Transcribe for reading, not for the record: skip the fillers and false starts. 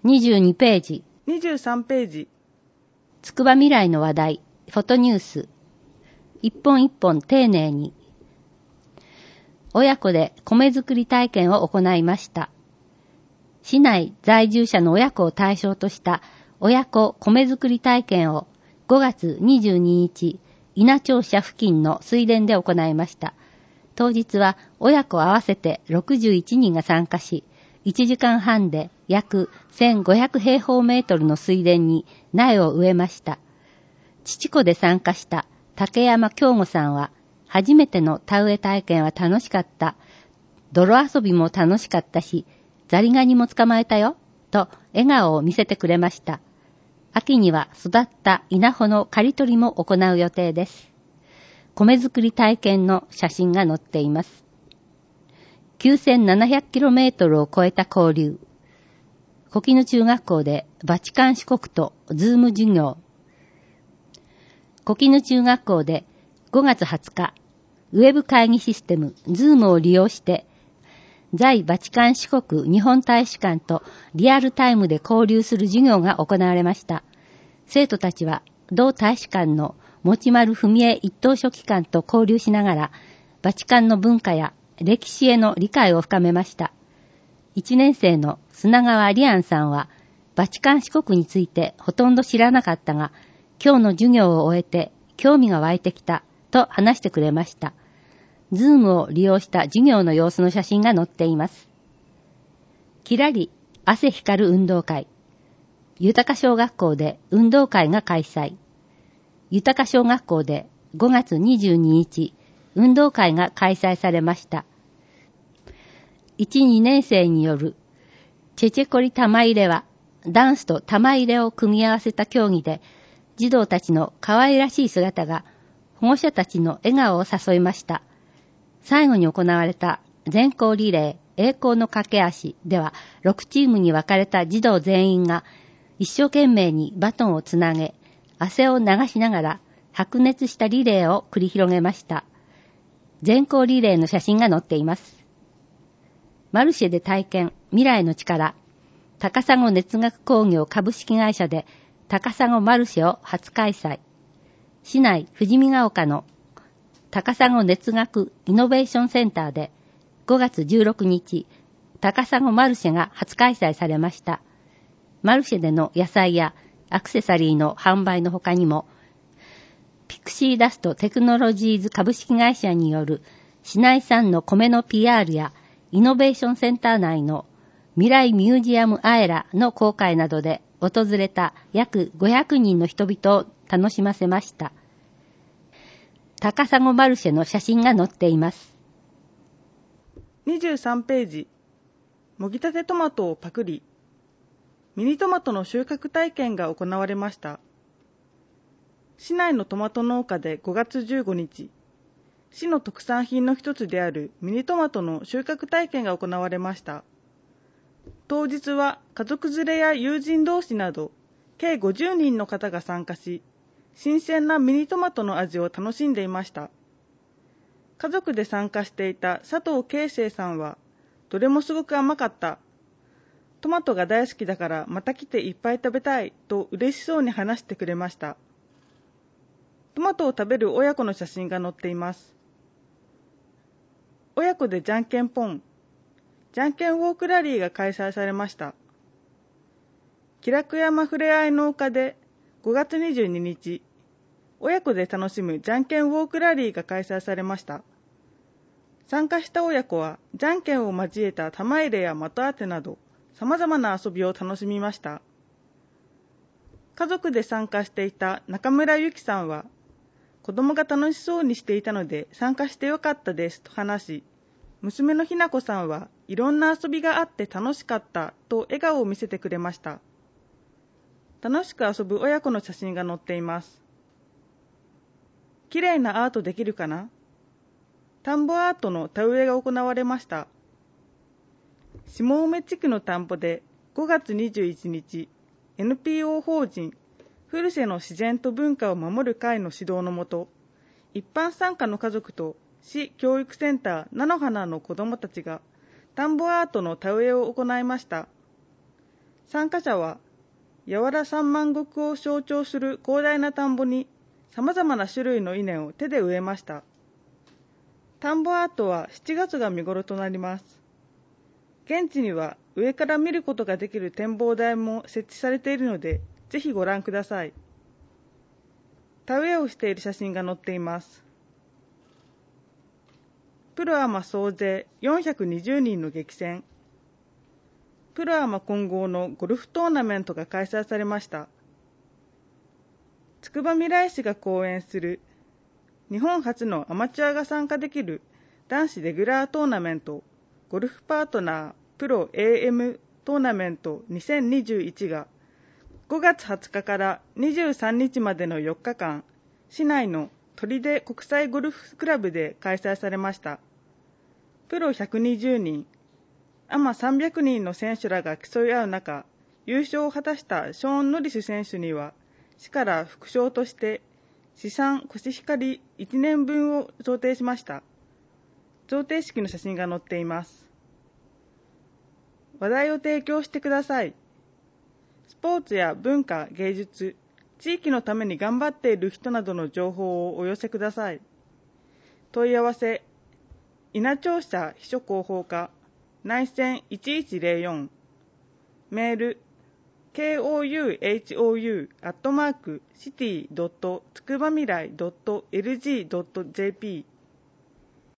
22ページ。 23ページ。 つくば未来の話題、フォトニュース。一本一本丁寧に。親子で米作り体験を行いました。市内在住者の親子を対象とした親子米作り体験を5月22日、稲町社付近の水田で行いました。当日は親子合わせて61人が参加し、1時間半で約1500平方メートルの水田に苗を植えました。父子で参加した竹山京吾さんは、初めての田植え体験は楽しかった。泥遊びも楽しかったし、ザリガニも捕まえたよ、と笑顔を見せてくれました。秋には育った稲穂の刈り取りも行う予定です。米作り体験の写真が載っています。9700km を超えた交流。小絹中学校でバチカン四国とズーム授業。小絹中学校で5月20日、ウェブ会議システムズームを利用して、在バチカン四国日本大使館とリアルタイムで交流する授業が行われました。生徒たちは同大使館の持丸文江一等書記官と交流しながら、バチカンの文化や歴史への理解を深めました。1年生の砂川理安さんは、バチカン四国についてほとんど知らなかったが、今日の授業を終えて興味が湧いてきたと話してくれました。ズームを利用した授業の様子の写真が載っています。きらり汗光る運動会。豊小学校で運動会が開催。豊小学校で5月22日、運動会が開催されました。1、2年生によるチェチェコリ玉入れは、ダンスと玉入れを組み合わせた競技で、児童たちの可愛らしい姿が保護者たちの笑顔を誘いました。最後に行われた全校リレー栄光の駆け足では、6チームに分かれた児童全員が一生懸命にバトンをつなげ、汗を流しながら白熱したリレーを繰り広げました。全校リレーの写真が載っています。マルシェで体験未来の力。高砂熱学工業株式会社で高砂マルシェを初開催。市内富士見ヶ丘の高砂熱学イノベーションセンターで5月16日、高砂マルシェが初開催されました。マルシェでの野菜やアクセサリーの販売の他にも、ピクシーダストテクノロジーズ株式会社による市内産の米の PR やイノベーションセンター内の未来ミュージアムアエラの公開などで訪れた約500人の人々を楽しませました。高砂マルシェの写真が載っています。 23ページ。もぎたてトマトをパクリ。ミニトマトの収穫体験が行われました。市内のトマト農家で5月15日、市の特産品の一つであるミニトマトの収穫体験が行われました。当日は家族連れや友人同士など計50人の方が参加し、新鮮なミニトマトの味を楽しんでいました。家族で参加していた佐藤慶生さんは、どれもすごく甘かった。トマトが大好きだからまた来ていっぱい食べたいと嬉しそうに話してくれました。トマトを食べる親子の写真が載っています。親子でじゃんけんぽん、じゃんけんウォークラリーが開催されました。気楽山ふれあい農家で5月22日、親子で楽しむじゃんけんウォークラリーが開催されました。参加した親子は、じゃんけんを交えた玉入れや的当てなど、様々な遊びを楽しみました。家族で参加していた中村ゆきさんは、子供が楽しそうにしていたので参加してよかったですと話し、娘のひなこさんはいろんな遊びがあって楽しかったと笑顔を見せてくれました。楽しく遊ぶ親子の写真が載っています。綺麗なアートできるかな？田んぼアートの田植えが行われました。下梅地区の田んぼで5月21日、NPO 法人古瀬の自然と文化を守る会の指導のもと、一般参加の家族と市教育センター菜の花の子どもたちが田んぼアートの田植えを行いました。 参加者は、やわら三万石を象徴する広大な田んぼに様々な種類の稲を手で植えました。田んぼアートは7月が見頃となります。現地には上から見ることができる展望台も設置されているので、ぜひご覧ください。田植えをしている写真が載っています。プロアマ総勢420人の激戦。プロアマ混合のゴルフトーナメントが開催されました。つくばみらい市が後援する日本初のアマチュアが参加できる男子レギュラートーナメントゴルフパートナープロ AM トーナメント2021が5月20日から23日までの4日間、市内の砦国際ゴルフクラブで開催されました。プロ120人、アマ300人の選手らが競い合う中、優勝を果たしたショーン・ノリス選手には、市から副賞として資産コシヒカリ1年分を贈呈しました。贈呈式の写真が載っています。話題を提供してください。スポーツや文化、芸術、地域のために頑張っている人などの情報をお寄せください。問い合わせ、稲庁舎秘書広報課、内線1104、メール、kouhou@city.tskubamirai.lg.jp